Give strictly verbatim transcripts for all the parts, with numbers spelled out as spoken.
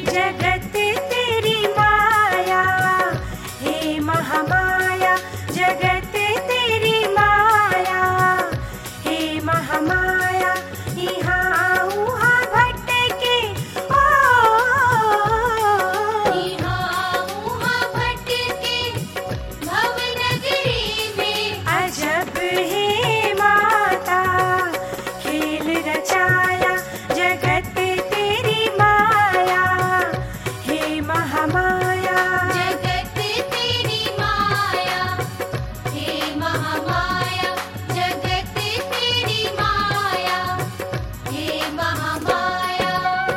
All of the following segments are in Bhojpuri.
जगत तेरी माया, हे महामाया, जगत तेरी माया, हे महामाया, यहाँ उहाँ भटके ओ, यहाँ उहाँ भटके भवनगरी में। अजब है माता खेल रचाया, जगत तेरी माया, हे महामाया। जगत तेरी माया, हे महामाया, जगत तेरी माया, हे महामाया।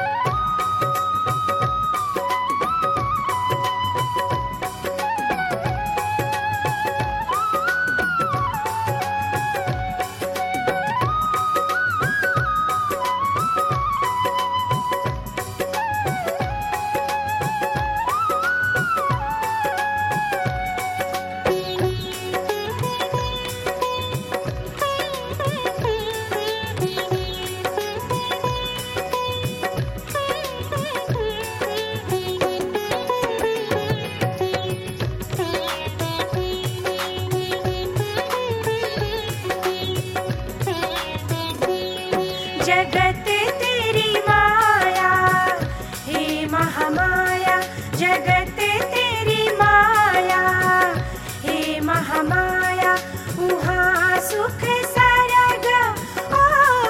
जगत तेरी माया, हे महामाया, जगत तेरी माया, हे महामाया, उहाँ सुख सरग ओ,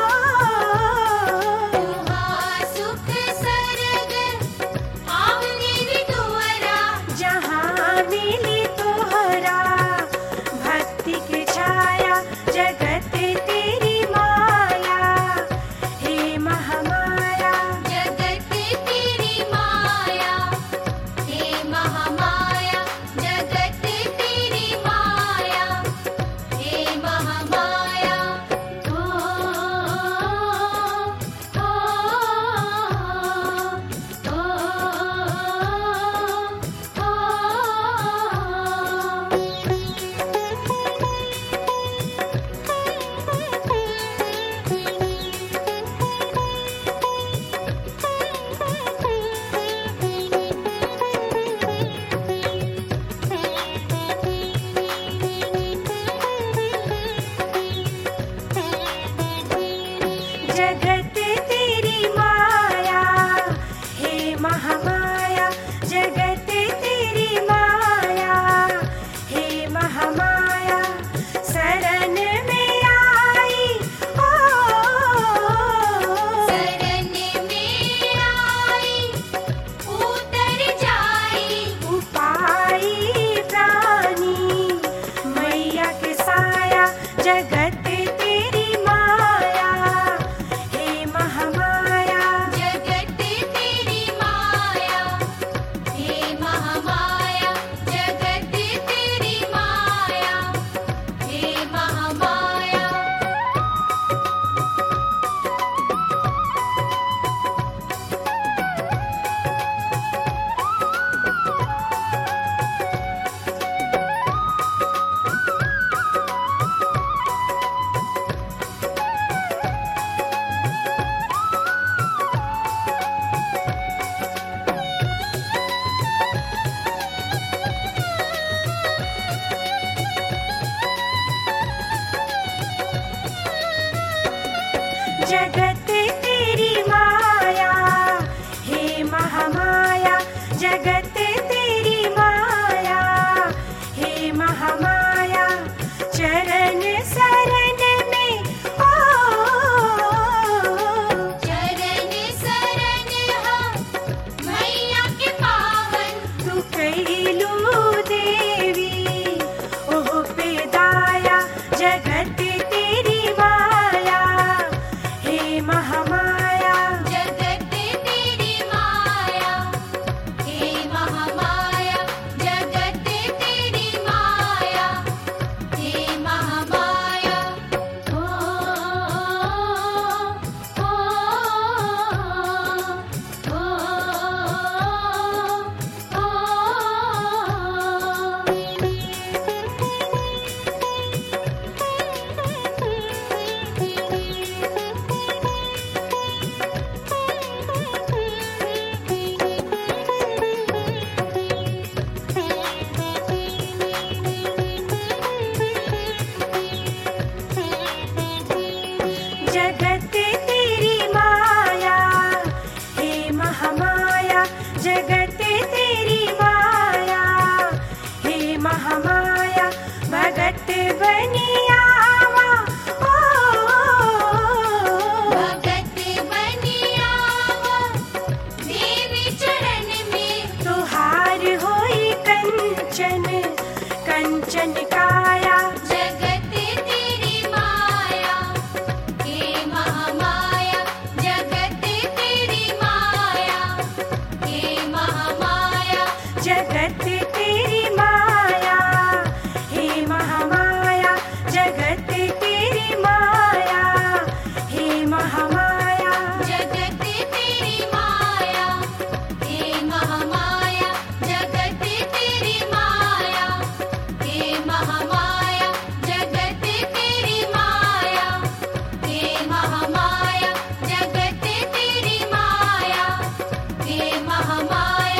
उहाँ सुख सरग आवने भी तोरा। जहाँ मिली तोहरा भक्ति की छाया, जगत तेरी माया, हे महामाया। जगत तेरी माया, हे महामाया, जगत तेरी माया, हे महामाया। ओ, ओ, ओ, जगत तेरी माया, हे महामाया, जगत तेरी माया, हे महामाया, शरण में आई ओ, शरण में आई उतर जाई। उपाई प्राणी मैया के साया, जगत तेरी माया, हे महामाया। जगत तेरी माया, हे महामाया, जगत तेरी माया, हे महामाया। जगत तेरी माया, हे महामाया, जगत तेरी माया, हे महामाया, चरण शरण में ओ, चरण शरण हम मैया के पावन। तू कैलू देवी ओह पे दाया, जगत तेरी माया, हे महामाया। जगत तेरी माया, हे जगत तेरी माया। हे महामाया भगत बनी आवा। ओ, भगत बनी आवा देवी चरण में। तुहार होई कंचन कंचन काया। जगत तेरी माया हे महामाया। जगत तेरी माया हे महामाया। जगत तेरी माया। हे महामाया जगत तेरी माया। हे महामाया जगत तेरी माया हे महामाया। जगत तेरी माया हे महामाया। जगत तेरी माया हे महामाया। जगत तेरी माया हे महामाया।